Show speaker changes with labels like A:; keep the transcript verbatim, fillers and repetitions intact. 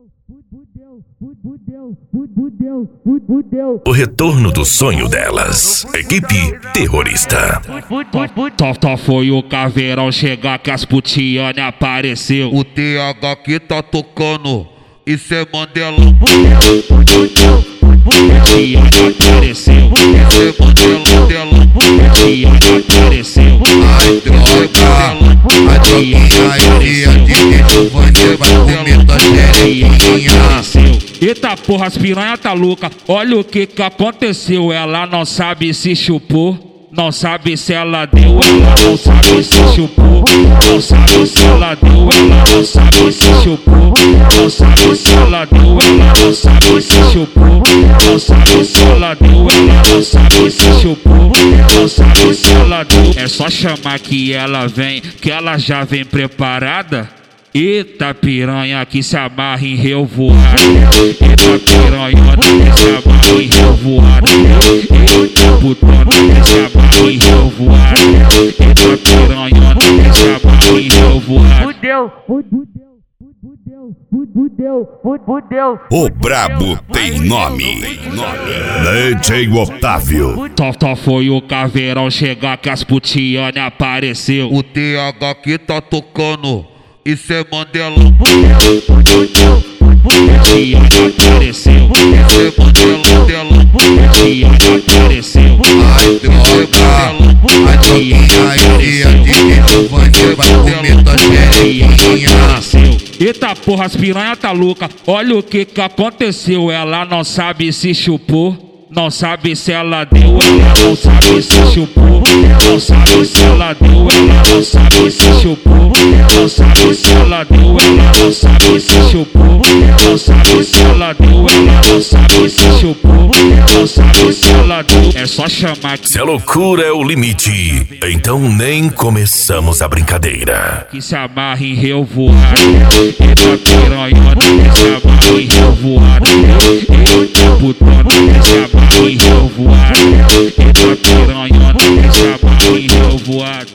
A: O retorno do sonho delas. Equipe terrorista.
B: Só, só foi o caveirão chegar que as putiane apareceu.
C: O T H que tá tocando, isso é Mandela.
B: Putiane apareceu.
C: Isso é Mandela dela.
B: Putiane apareceu.
C: Ai droga, a droguinha aí, a de Giovanni vai comer tua xerequinha.
B: Eita porra, as piranha tá louca. Olha o que que aconteceu. Ela não sabe se chupou, não sabe se ela deu, ela não sabe se chupou, não sabe se ela deu, ela não sabe se chupou, não sabe se ela deu, ela não sabe se chupou, não sabe se ela deu, ela não sabe se chupou, não sabe se ela deu. É só chamar que ela vem, que ela já vem preparada. Eita piranha que se amarra em revoada. Eita piranha que se amarra em revoada. Eita putona que se amarra em revoada. Eita piranha que se amarra em revoada.
D: Fudeu, fudeu, fudeu, fudeu, fudeu.
A: O brabo tem nome. D J Otávio.
B: Só, só foi o caveirão chegar que as putiane apareceu.
C: O T H que tá tocando, isso é Mandela.
B: Putiane apareceu.
C: Isso é Mandela dela.
B: Putiane apareceu.
C: Ai droga, a droguinha aí, a de Giovanni vai comer tua xerequinha.
B: Eita porra, as piranha tá louca. Olha o que que aconteceu. Ela não sabe se chupou, não sabe se ela deu, ela não sabe se chupou, não sabe se ela deu, ela não sabe se chupou, não sabe se ela deu, ela não sabe se chupou, não sabe se ela deu, ela não sabe se chupou, não sabe se ela deu. É só chamar que
A: se a loucura é o limite, então nem começamos a brincadeira.
B: Que se amarra em revoada. Eita piranha que se amarra em revoada. Eita putona que se amarra em revoada. Eita piranha que se amarra em revoada.